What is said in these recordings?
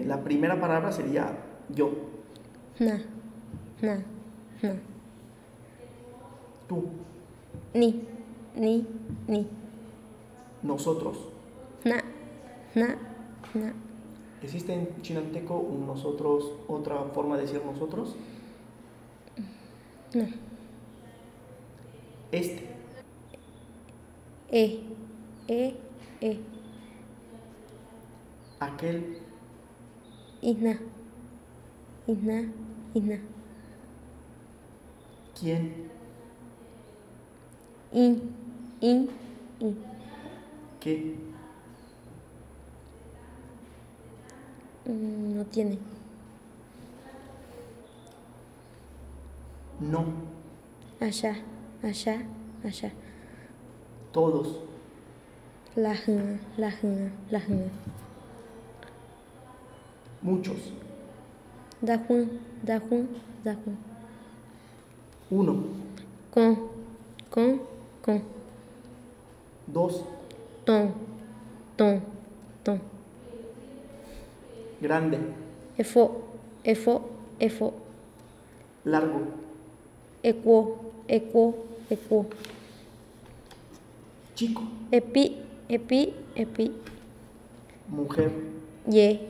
la primera palabra sería yo. Na. Na. Na. Tú. Ni. Ni. Ni. Nosotros. Na. Na. Na. ¿Existe en chinanteco un nosotros, otra forma de decir nosotros? No. Este. E. Aquel. Isna. Isna. Isna. ¿Quién? In. ¿Qué? No tiene. No. Allá. Todos. La. Muchos. Da Juan. Uno. Con. Dos. Ton. Grande. Efo. Largo. Equo. Chico. Epi. Mujer. Ye.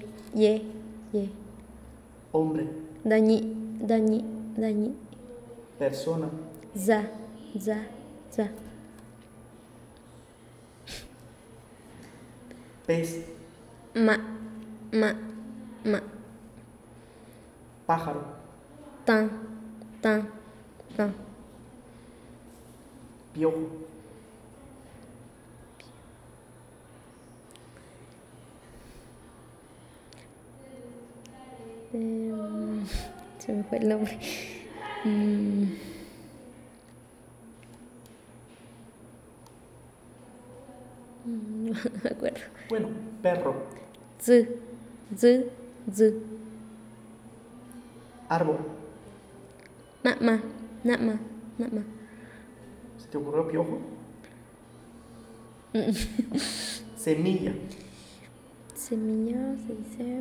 Hombre. Dañi. Persona. Za. Pez. Ma. Pájaro. Tan. Piojo. Se me fue el nombre. No me acuerdo. Bueno, perro. Z. Árbol. Nama. ¿Se te ocurrió piojo? Semilla. Semilla se dice.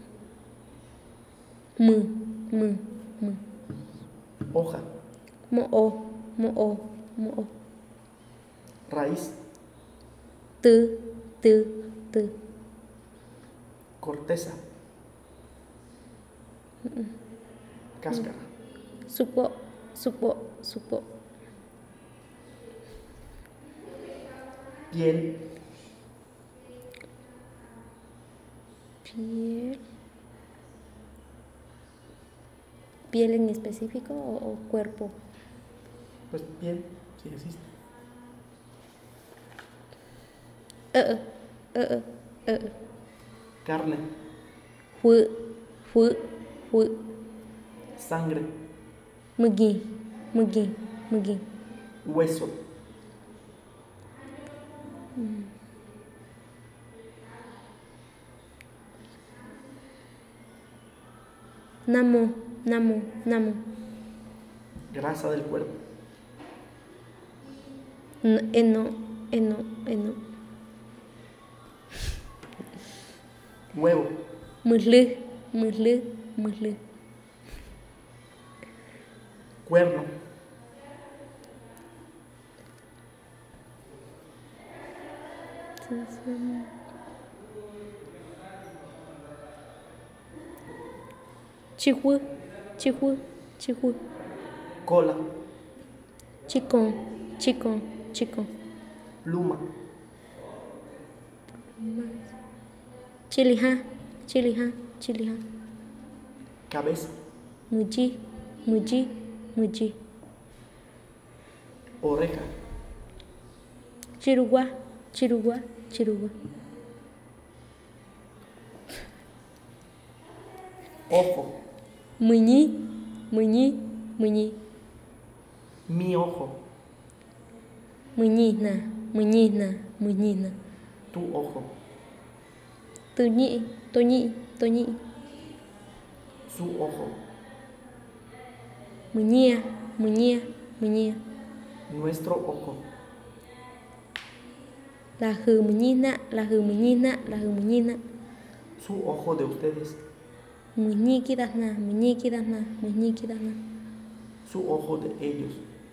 Mu. Hoja. Mo'o. Raíz. Tư. Corteza. Cáscara. Supo. Piel. ¿Piel en específico o cuerpo? Pues piel, sí existe. Carne. Hu. Sangre. Mugi. Hueso. Namo. Grasa del cuerpo. Eno. Huevo. Muslu. Cuerno. Chihu. Cola. Chicón. Pluma. Chiliha. Cabeza. Muji. Oreja. Chirugua. Ojo. Muñi. Mi ojo. Muñina. Tu ojo. Toñi. Su ojo. Muñía. Nuestro ojo. La muñina. Su ojo de ustedes. Muñequi dasna, muñequi dasna, muñequi dasna. Su ojo de ellos.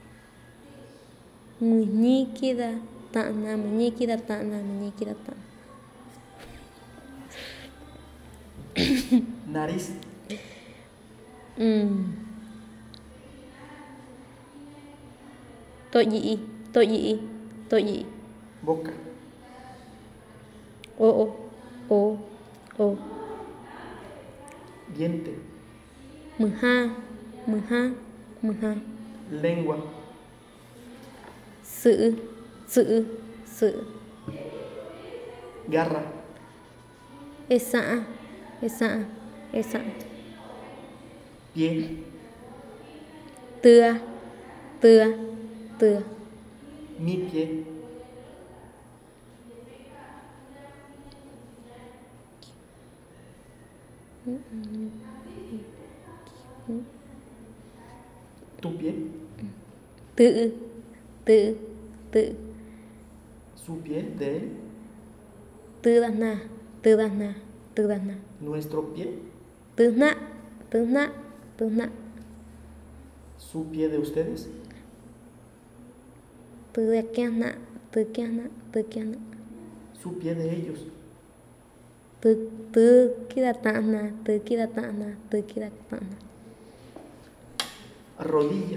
Muñequi da tana, muñequi da tana, muñequi da tana. Nariz. Toyi, toyi, toyi. Boca. O. Diente. Mha, mha, mha. Lengua. Sự. Garra. Esa. Pie. Tưa. Mi pie. Tu pie. Tự. Su pie de él. Tư dasna. Nuestro pie. Tư nạ. Su pie de ustedes. Tư kia nạ. Su pie de ellos. Tư kia tana. Rodilla.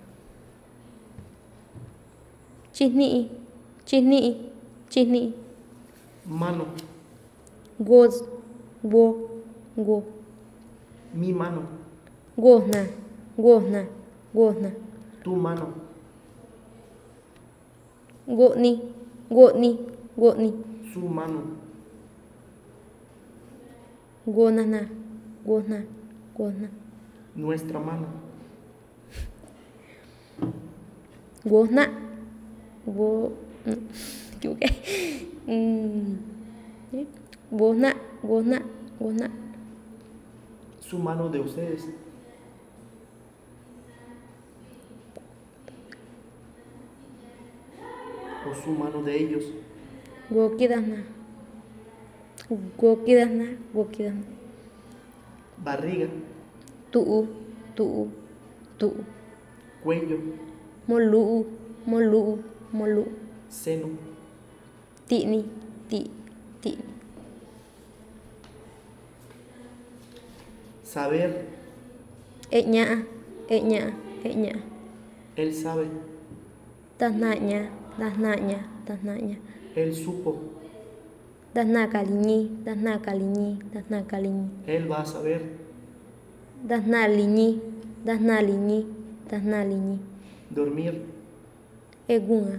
Chihni. Mano. Goz. Mi mano. Gozna. Tu mano. Gotni. Su mano. Gozna. Nuestra mano. Gozna. Gozna. Su mano de ustedes. O su mano de ellos. Goki dasna. Barriga. Tu'u. Cuello. Molu'u. Seno. Ti'ni. Saber. Eña'a. Él sabe. Dasnaña. Él supo. Dasna kaliñi. Él va a saber. Dasna liñi. Dormir. Eguna.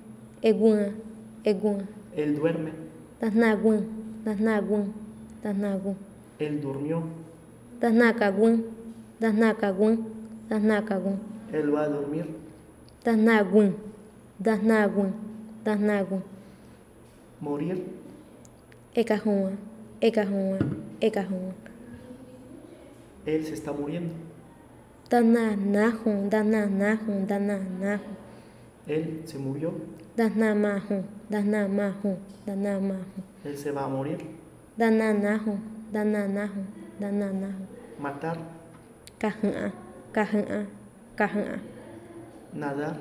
Él duerme. Dasna gun. Él durmió. Dasna kagun. Él va a dormir. Dasna gun. Morir. Ekahua. Él se está muriendo. Dasna nahun. Él se murió. Dasna mahun. Él se va a morir. Dasna nahun. Matar. Kahua. Nadar.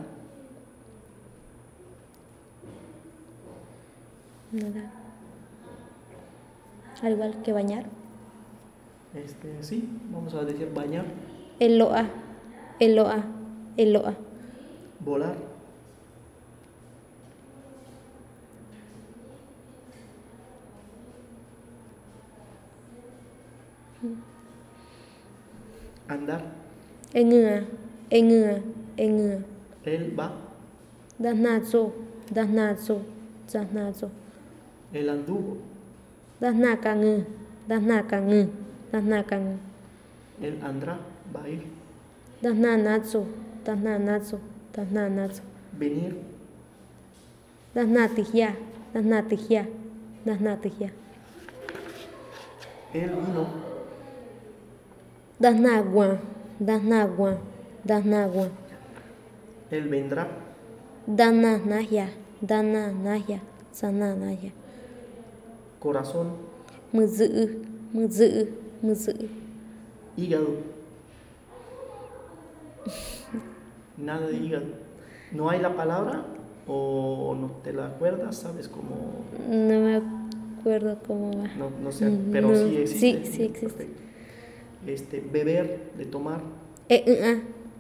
Nada. Al igual que bañar. Sí, vamos a decir bañar. Eloa. Volar. Andar. Engua. Él va. Dasnazo. Él anduvo. Dasna kangu. Él andrá. Va a ir. Dasna natso. Venir. Dasna tijia. Él vino. Dasna guan. Él vendrá. Dana nahya. Sana nahya. Corazón. Mızı. Mızı. Mızı. Hígado. Nada de hígado. ¿No hay la palabra o no te la acuerdas? ¿Sabes cómo? No me acuerdo cómo va. No sé, pero No. sí existe. Sí existe. Perfecto. Beber, de tomar. E.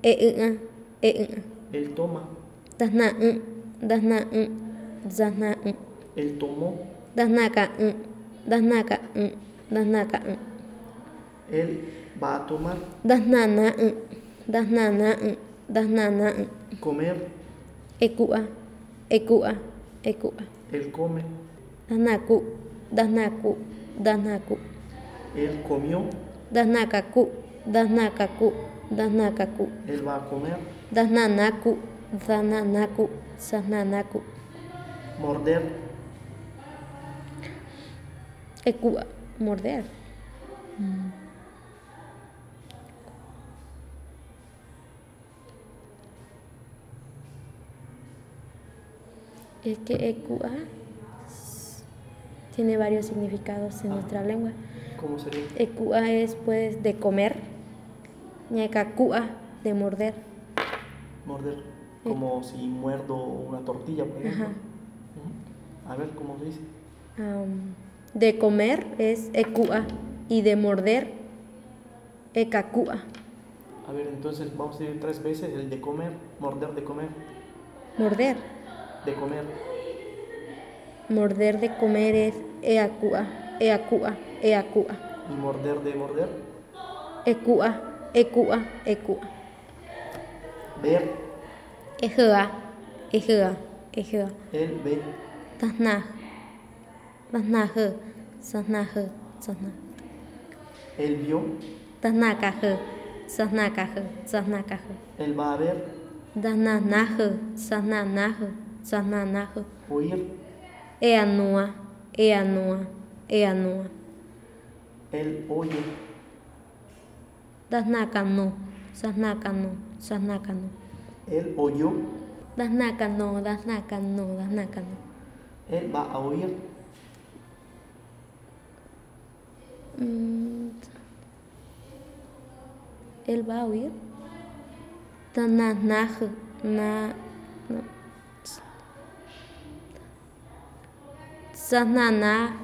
Él toma. Dasna. Dasna. Dasna. Él tomó. Dasnaka. Dasnaka. Dasnaka. Él va a tomar. Dasnana. Dasnana. Dasnana. Comer. Ekua. Ekua. Ekua. Él come. Dasnaku. Dasnaku. Dasnaku. Él comió. Dasnakaku. Dasnakaku. Dasnakaku. Él va a comer. Dasnanaku. Dasnanaku. Sasnanaku. Morder. Ekua. Morder. Es que ekua tiene varios significados en nuestra lengua. ¿Cómo sería? Ekua es pues de comer. Ñacacua de morder. Morder. Como si muerdo una tortilla, por ejemplo. Ajá. A ver, ¿cómo se dice? De comer es ekua y de morder ekakua. A ver, entonces vamos a decir 3 veces el de comer. Morder de comer. Morder. De comer. Morder de comer es eakua, eakua, eakua. Y morder de morder. Ekua, ekua, ekua. Ver. Ejea, ejea, ejea. Él ve. Tasna, tasnaje, sasnaje, sasna. Él vio. Tasnakaje, sasnakaje, sasnakaje. Él va a ver. Dasnanaje, sasnanaje, sasnanaje. Oír. Eanua, eanua, eanua. Él oye. Dasnakano, sasnakano, sasnakano. Él oyó. Dasnakano, dasnakano, dasnakano. Él va a oír. Él va a oír. Tananaje, no. Sasnana.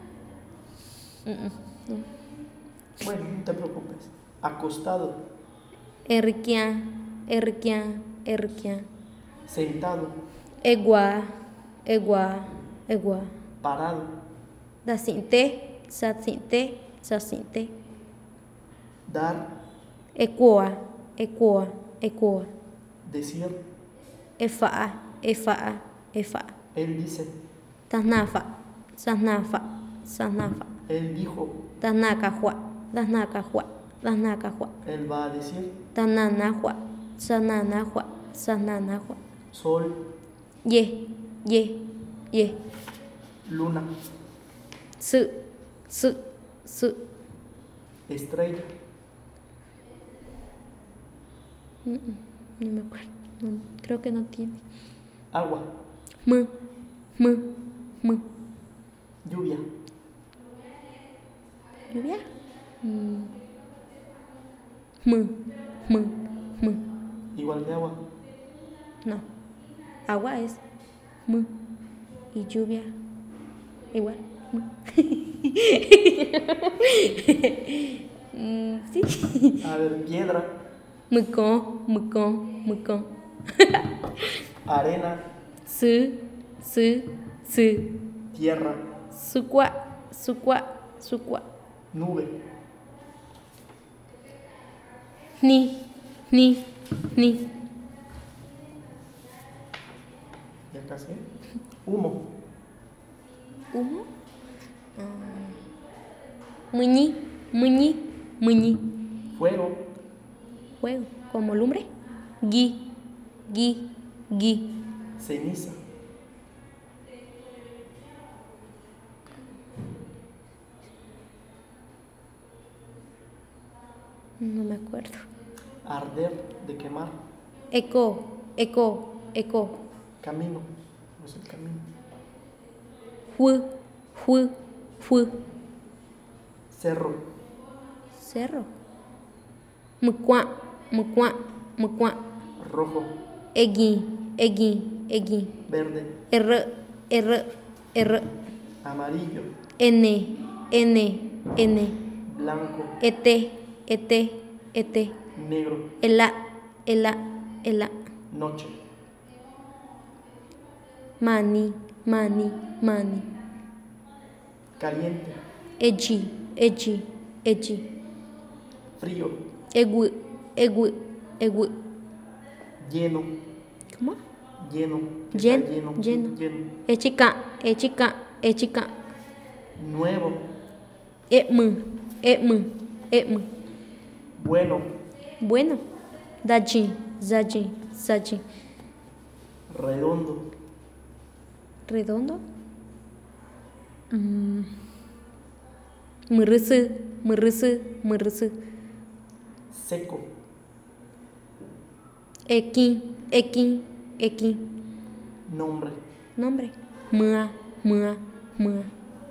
Bueno, no te preocupes. Acostado. Erquian, erquian, erquian. Sentado. Egua, egua, egua. Parado. Dasinte, sasinte, sasinte. Dar. Ecoa, ecoa, ecoa. Decir. Efaa, efaa, efaa. Él dice. Tasnafa, sasnafa, sasnafa. Él dijo. Tasnakajua, tasnakajua, tasnakajua. Él va a decir. Tananajua, sananajua, sananajua. Sol. Ye, ye, ye. Luna. Su, su, su. Estrella. No me acuerdo. No, creo que no tiene. Agua. M, m, m. Lluvia. ¿Lluvia? M, m. Igual que agua. No. Agua es m. Y lluvia igual. Sí. A ver, piedra. Mukon, mukon, mukon. Arena. Su, su, su. Tierra. Sucua, sucua, sucua. Nube. Ni, ni, ni. Ya casi. Humo. Humo. Muñi, muñi, muñi. Fuego. Fuego, como lumbre. Gui, gui, gui. Ceniza. No me acuerdo. Arder, de quemar. Eco, eco, eco. Camino. No es el camino. Fu, fu, fu. Cerro. Cerro. Mukwa, mukwa, mukwa. Rojo. Egi, egi, egi. Verde. R, R, R. Amarillo. N, N, N. Blanco. ET, ET, ET. Negro. Ela, ela, ela. Noche. Mani, mani, mani. Caliente. Eji, eji, eji. Frío. Egu, egu, egu. Lleno. ¿Cómo? Lleno. Está Lleno, lleno. Lleno. Echica, echica, echica. Nuevo. Etmu, etmu, etmu. Bueno. Bueno. Daji, zaji, zaji. Redondo. Redondo. Mırısı, mırısı, mırısı. Seco. Eki, eki, eki. Nombre. Nombre. Mıa, mıa, mıa.